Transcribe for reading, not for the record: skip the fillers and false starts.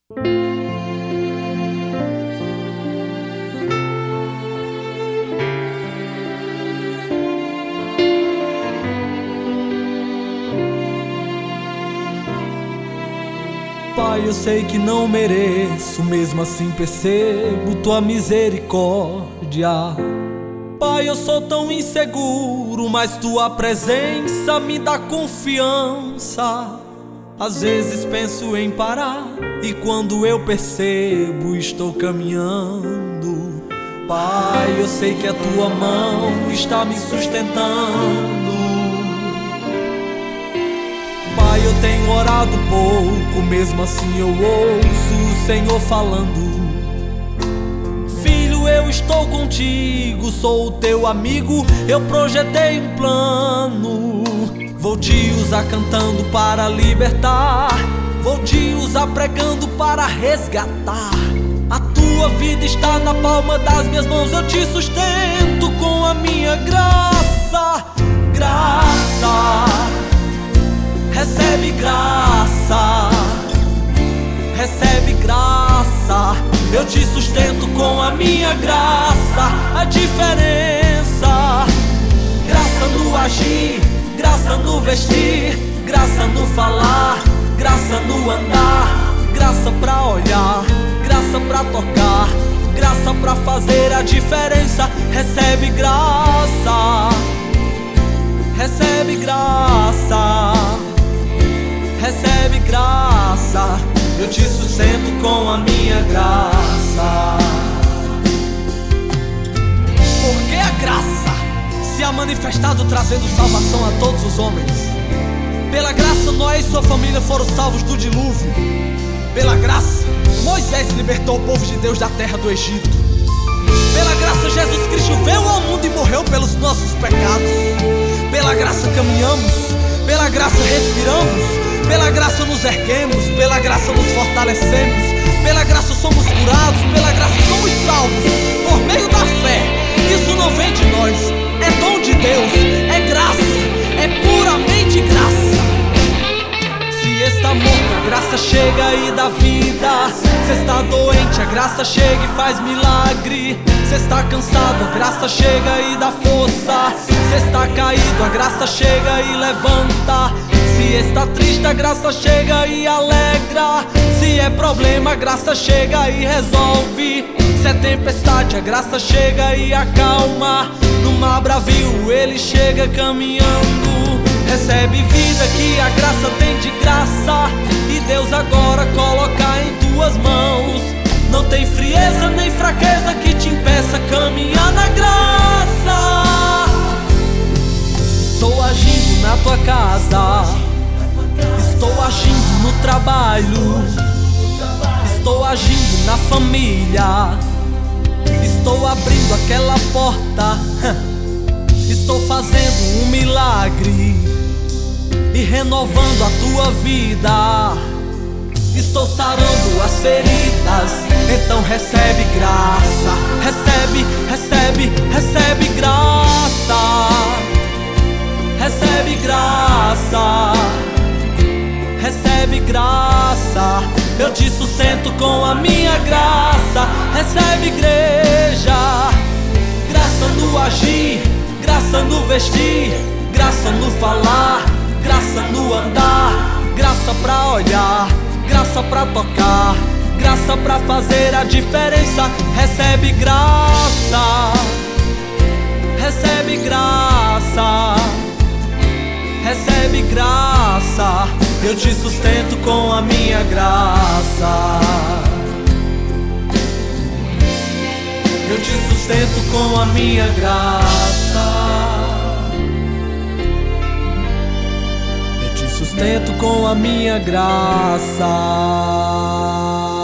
Pai, eu sei que não mereço, mesmo assim percebo tua misericórdia. Pai, eu sou tão inseguro, mas tua presença me dá confiança. Às vezes penso em parar, e quando eu percebo, estou caminhando. Pai, eu sei que a tua mão está me sustentando. Pai, eu tenho orado pouco, mesmo assim eu ouço o Senhor falando: filho, eu estou contigo, sou o teu amigo, eu projetei um plano. Vou te usar cantando para libertar, vou te usar pregando para resgatar. A tua vida está na palma das minhas mãos, eu te sustento com a minha graça. Graça, recebe graça, recebe graça. Eu te sustento com a minha graça. A diferença: graça no agir, graça no vestir, graça no falar, graça no andar, graça pra olhar, graça pra tocar, graça pra fazer a diferença. Recebe graça, recebe graça, recebe graça. Eu te sustento com a minha graça. Porque a graça se ha manifestado trazendo salvação a todos os homens. Pela graça Noé e sua família foram salvos do dilúvio. Pela graça Moisés libertou o povo de Deus da terra do Egito. Pela graça Jesus Cristo veio ao mundo e morreu pelos nossos pecados. Pela graça caminhamos, pela graça respiramos, pela graça nos erguemos, pela graça nos fortalecemos, pela graça somos curados, pela graça somos salvos, por meio da fé. Isso não vem de nós, é dom de Deus, é graça, é puramente graça. Se está morto, a graça chega e dá vida. Se está doente, a graça chega e faz milagre. Se está cansado, a graça chega e dá força. Se está caído, a graça chega e levanta. Se está triste, a graça chega e alegra. Se é problema, a graça chega e resolve. Se é tempestade, a graça chega e acalma. No mar bravio, ele chega caminhando. Recebe vida que a graça tem de graça, e Deus agora coloca em tuas mãos. Não tem frieza nem fraqueza que te impeça caminhar na graça. Estou agindo na tua casa, estou agindo no trabalho, estou agindo na família, estou abrindo aquela porta, estou fazendo um milagre e renovando a tua vida. Estou sarando as feridas, então recebe graça. Recebe, recebe, recebe graça. Recebe graça, recebe graça. Eu te sustento com a minha graça. Recebe igreja, graça no agir, graça no vestir, graça no falar, graça no andar, graça pra olhar, graça pra tocar, graça pra fazer a diferença. Recebe graça, recebe graça, recebe graça. Eu te sustento com a minha graça. Eu te sustento com a minha graça. Eu te sustento com a minha graça.